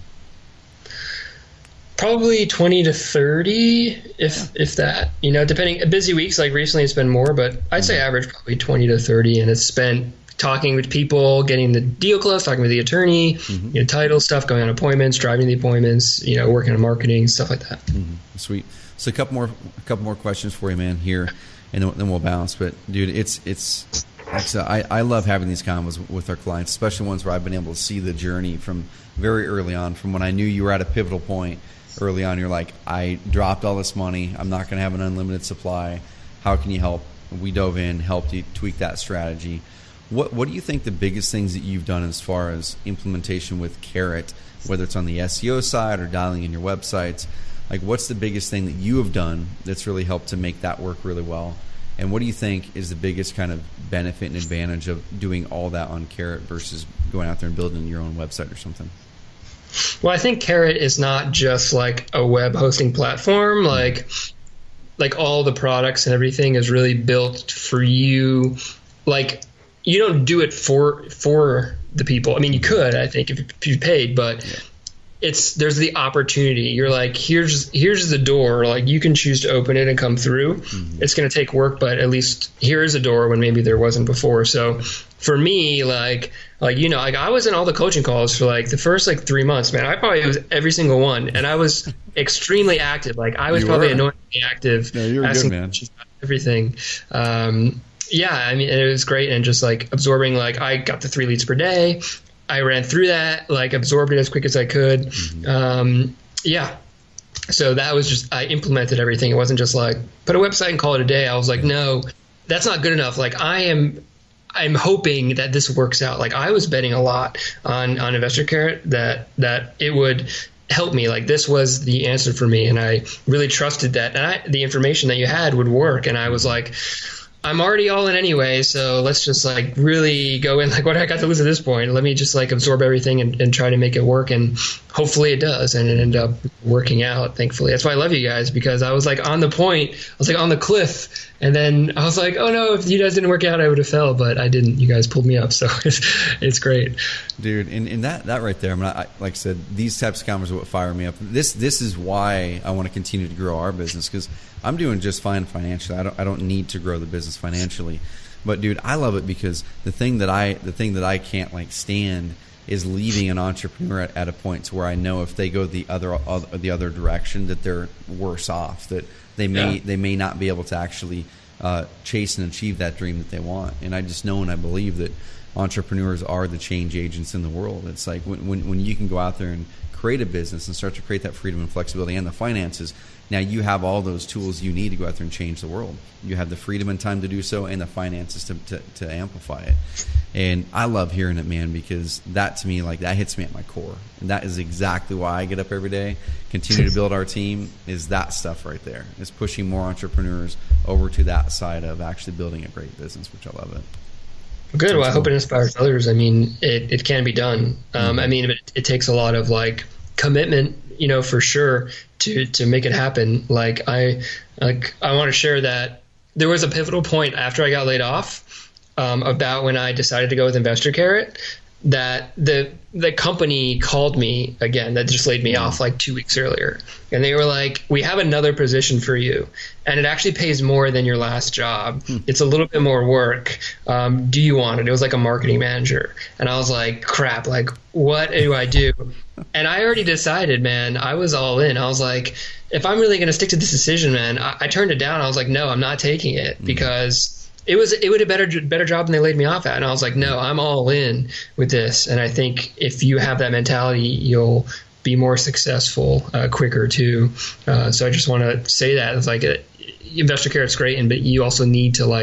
Probably 20 to 30, if that. Depending. Busy weeks, like recently, it's been more, but I'd say average probably 20 to 30, and it's spent talking with people, getting the deal closed, talking with the attorney, title stuff, going on appointments, driving the appointments, working on marketing, stuff like that. Sweet. So a couple more questions for you, man, here, and then we'll bounce. But dude, I love having these convos with our clients, especially ones where I've been able to see the journey from very early on, from when I knew you were at a pivotal point. Early on, you're like, I dropped all this money. I'm not going to have an unlimited supply. How can you help? We dove in, helped you tweak that strategy. What do you think the biggest things that you've done as far as implementation with Carrot, whether it's on the SEO side or dialing in your websites? Like, what's the biggest thing that you have done that's really helped to make that work really well? And what do you think is the biggest kind of benefit and advantage of doing all that on Carrot versus going out there and building your own website or something? Well, I think Carrot is not just like a web hosting platform. Like all the products and everything is really built for you. Like you don't do it for the people. I mean, you could, I think, if you paid, but there's the opportunity. You're like, here's the door. Like you can choose to open it and come through. It's going to take work, but at least here's a door when maybe there wasn't before. So for me, like I was in all the coaching calls for like the first 3 months, man. I probably was every single one, and I was extremely active. Like I was probably annoyingly active. No, you were good, man. Everything. I mean, it was great, and just like absorbing. Like I got the 3 leads per day. I ran through that, like absorbed it as quick as I could. So that was just, I implemented everything. It wasn't just like put a website and call it a day. I was like, no, that's not good enough. Like I'm hoping that this works out. Like I was betting a lot on Investor Carrot that it would help me. Like this was the answer for me, and I really trusted that the information that you had would work. And I was like, I'm already all in anyway, so let's just like really go in. Like, what I got to lose at this point? Let me just like absorb everything and try to make it work. And hopefully it does, and it ended up working out. Thankfully, that's why I love you guys, because I was like on the point. I was like on the cliff, and then I was like, oh no, if you guys didn't work out, I would have fell, but I didn't. You guys pulled me up, so it's great, dude. And that right there, I mean, like I said, these types of comments are what fire me up. This is why I want to continue to grow our business, because I'm doing just fine financially. I don't need to grow the business financially, but dude, I love it because the thing that I can't like stand is leaving an entrepreneur at a point to where I know if they go the other direction that they're worse off, that they may not be able to actually chase and achieve that dream that they want. And I just know and I believe that entrepreneurs are the change agents in the world. It's like when you can go out there and create a business and start to create that freedom and flexibility and the finances, now you have all those tools you need to go out there and change the world. You have the freedom and time to do so and the finances to amplify it. And I love hearing it, man, because that to me, like, that hits me at my core. And that is exactly why I get up every day, continue to build our team, is that stuff right there. It's pushing more entrepreneurs over to that side of actually building a great business, which I love it. Good. Well, I hope it inspires others. I mean, it can be done. I mean, it takes a lot of like commitment, for sure, to make it happen. I want to share that there was a pivotal point after I got laid off, about when I decided to go with Investor Carrot, that the company called me again that just laid me off like 2 weeks earlier. And they were like, we have another position for you. And it actually pays more than your last job. It's a little bit more work. Do you want it? It was like a marketing manager. And I was like, crap, like, what do I do? And I already decided, man, I was all in. I was like, if I'm really going to stick to this decision, man, I turned it down. I was like, no, I'm not taking it because it would a better job than they laid me off at. And I was like, no, I'm all in with this. And I think if you have that mentality, you'll be more successful quicker too. So I just want to say that it's like Investor Carrot's great, but you also need to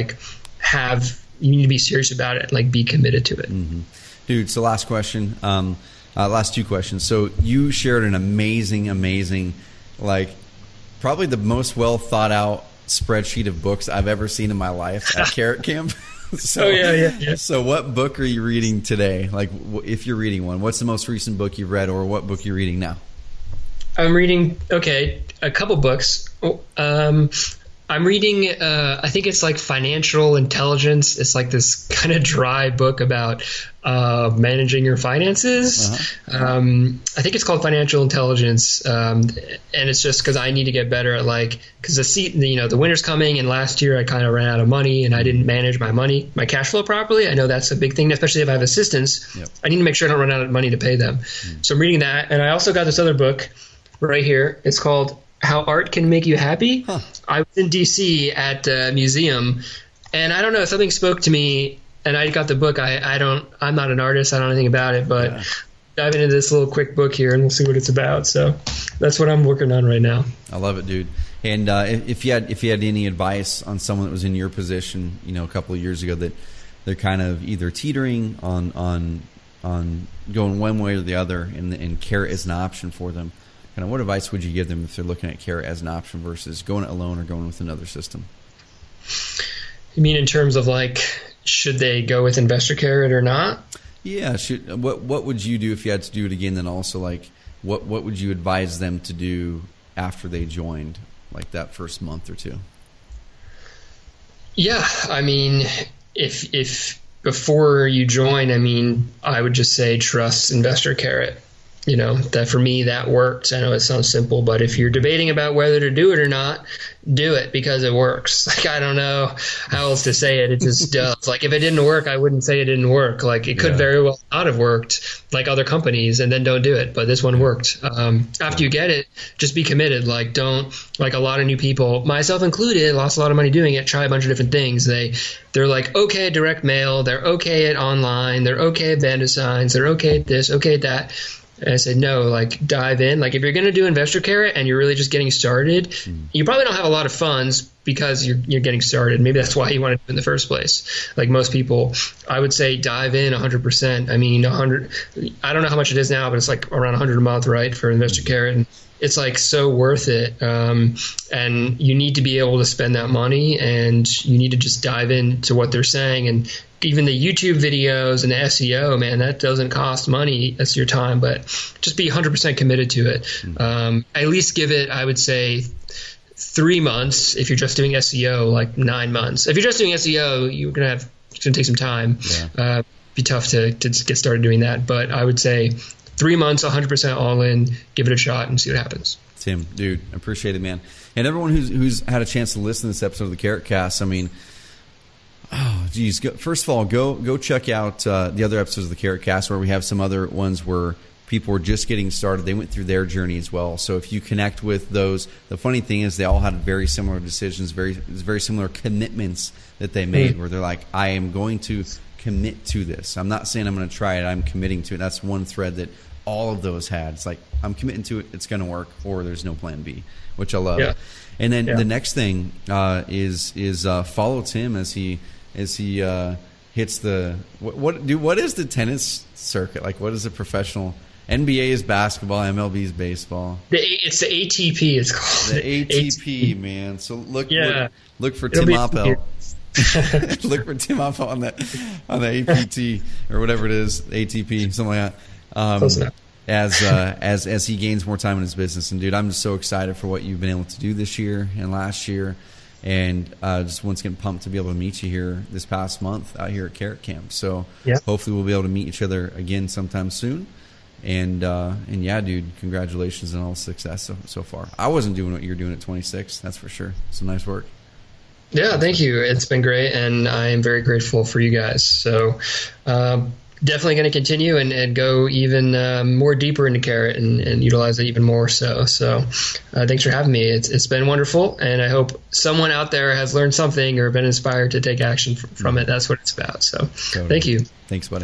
you need to be serious about it, like be committed to it. Mm-hmm. Dude, so last question, last two questions. So you shared an amazing, like probably the most well thought out spreadsheet of books I've ever seen in my life at Carrot Camp. So, yeah. So what book are you reading today? Like, if you're reading one, what's the most recent book you've read, or what book you're reading now? I'm reading, a couple books. I'm reading, I think it's like Financial Intelligence. It's like this kind of dry book about managing your finances. Uh-huh. I think it's called Financial Intelligence. And it's just because I need to get better at because the winter's coming, and last year I kind of ran out of money and I didn't manage my cash flow properly. I know that's a big thing, especially if I have assistants. Yep. I need to make sure I don't run out of money to pay them. So I'm reading that. And I also got this other book right here. It's called How Art Can Make You Happy. Huh. I was in DC at a museum, and I don't know, something spoke to me, and I got the book. I'm not an artist. I don't know anything about it, but dive into this little quick book here, and we'll see what it's about. So that's what I'm working on right now. I love it, dude. And if you had any advice on someone that was in your position, a couple of years ago, that they're kind of either teetering on going one way or the other, and Carrot is an option for them, kind of what advice would you give them if they're looking at Carrot as an option versus going it alone or going with another system? You mean in terms of should they go with Investor Carrot or not? Yeah. What would you do if you had to do it again? Then also what would you advise them to do after they joined, like that first month or two? Yeah. I mean, if before you join, I would just say trust Investor Carrot. That for me, that worked. I know it sounds simple, but if you're debating about whether to do it or not, do it because it works. I don't know how else to say it. It just does. If it didn't work, I wouldn't say it didn't work. It could very well not have worked like other companies, and then don't do it. But this one worked. After you get it, just be committed. Don't a lot of new people, myself included, lost a lot of money doing it, try a bunch of different things. They're okay at direct mail. They're okay at online. They're okay at band signs. They're okay at this, okay at that. And I said, no, dive in. If you're going to do Investor Carrot and you're really just getting started, you probably don't have a lot of funds because you're getting started. Maybe that's why you want to do it in the first place. Most people, I would say dive in 100%. I don't know how much it is now, but it's around $100 a month, right, for Investor Carrot. And it's so worth it. And you need to be able to spend that money, and you need to just dive into what they're saying. And even the YouTube videos and the SEO, man, that doesn't cost money. That's your time, but just be 100% committed to it. At least give it, I would say, 3 months. If you're just doing SEO, 9 months. If you're just doing SEO, it's gonna take some time. Yeah. Be tough to get started doing that. But I would say 3 months, 100% all in, give it a shot and see what happens. Tim, dude, I appreciate it, man. And everyone who's had a chance to listen to this episode of the Carrot Cast, oh, geez. First of all, go check out the other episodes of the Carrot Cast, where we have some other ones where people were just getting started. They went through their journey as well. So if you connect with those, the funny thing is they all had very similar decisions, very similar commitments that they made, where they're like, I am going to commit to this. I'm not saying I'm going to try it. I'm committing to it. That's one thread that all of those had. It's like, I'm committing to it, it's going to work, or there's no plan B, which I love. Yeah. And then the next thing is follow Tim as he hits the what is the tennis circuit like? What is a professional? NBA is basketball, MLB is baseball. It's the ATP. It's called the ATP, man. So look for It'll Tim Appel. Look for Tim Appel on the APT or whatever it is, ATP, something like that. Close enough. As he gains more time in his business. And dude, I'm just so excited for what you've been able to do this year and last year, and just once again pumped to be able to meet you here this past month out here at Carrot Camp. So hopefully we'll be able to meet each other again sometime soon. And yeah, dude, congratulations on all the success so far. I wasn't doing what you're doing at 26, that's for sure. Some nice work. Yeah, thank you. It's been great, and I am very grateful for you guys. So definitely going to continue and go even more deeper into Carrot and utilize it even more so. So thanks for having me. It's been wonderful, and I hope someone out there has learned something or been inspired to take action from it. That's what it's about. So Thank you. Thanks, buddy.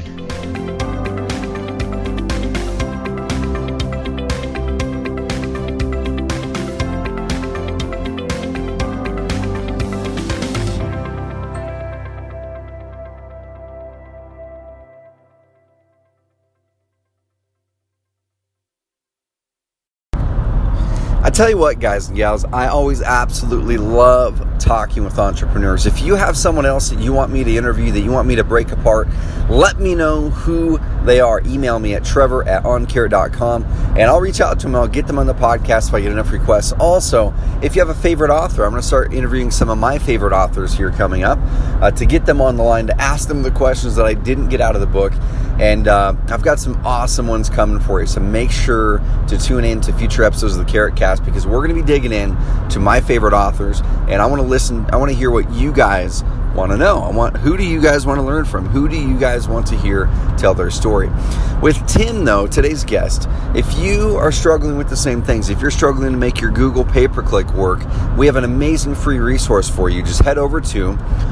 I tell you what, guys and gals, I always absolutely love talking with entrepreneurs. If you have someone else that you want me to interview, that you want me to break apart, let me know who they are. Email me at trevor@oncarrot.com, and I'll reach out to them. I'll get them on the podcast if I get enough requests. Also, if you have a favorite author, I'm going to start interviewing some of my favorite authors here coming up to get them on the line, to ask them the questions that I didn't get out of the book. And I've got some awesome ones coming for you, so make sure to tune in to future episodes of the Carrot Cast, because we're going to be digging in to my favorite authors, and I want to hear what you guys want to know. Who do you guys want to learn from? Who do you guys want to hear tell their story? With Tim, though, today's guest, if you are struggling with the same things, if you're struggling to make your Google pay-per-click work, we have an amazing free resource for you. Just head over to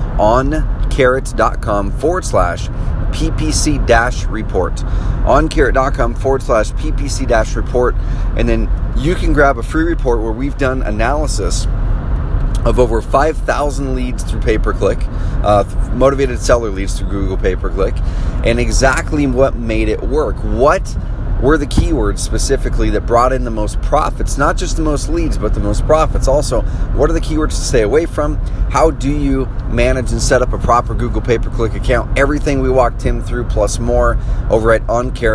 oncarrot.com/PPC-report. oncarrot.com/PPC-report. And then you can grab a free report where we've done analysis of over 5,000 leads through pay-per-click, motivated seller leads through Google pay-per-click, and exactly what made it work. What were the keywords specifically that brought in the most profits? Not just the most leads, but the most profits. Also, what are the keywords to stay away from? How do you manage and set up a proper Google pay-per-click account? Everything we walked Tim through plus more over at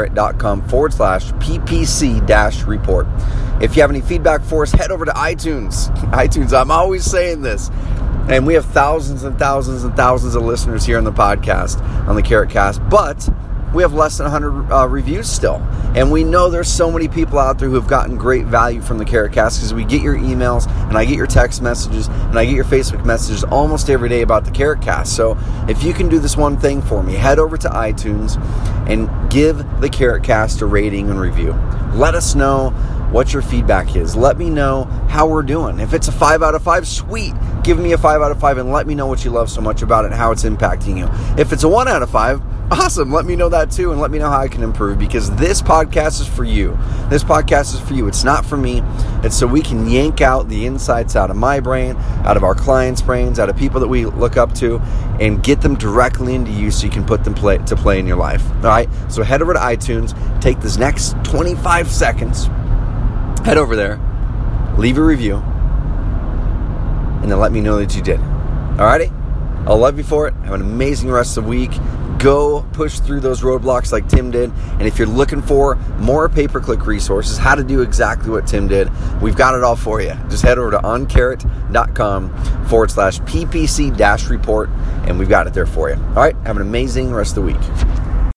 oncarrot.com/PPC-report. If you have any feedback for us, head over to iTunes. I'm always saying this. And we have thousands and thousands and thousands of listeners here on the podcast, on the Carrot Cast, but we have less than 100 reviews still. And we know there's so many people out there who have gotten great value from the Carrot Cast, because we get your emails, and I get your text messages, and I get your Facebook messages almost every day about the Carrot Cast. So if you can do this one thing for me, head over to iTunes and give the Carrot Cast a rating and review. Let us know what your feedback is. Let me know how we're doing. If it's a 5 out of 5, sweet. Give me a 5 out of 5 and let me know what you love so much about it and how it's impacting you. If it's a 1 out of 5, awesome. Let me know that too, and let me know how I can improve, because this podcast is for you. This podcast is for you. It's not for me. It's so we can yank out the insights out of my brain, out of our clients' brains, out of people that we look up to, and get them directly into you so you can put them to play in your life. All right? So head over to iTunes. Take this next 25 seconds. Head over there, leave a review, and then let me know that you did. Alrighty? I'll love you for it. Have an amazing rest of the week. Go push through those roadblocks like Tim did. And if you're looking for more pay-per-click resources, how to do exactly what Tim did, we've got it all for you. Just head over to oncarrot.com/PPC-report, and we've got it there for you. All right? Have an amazing rest of the week.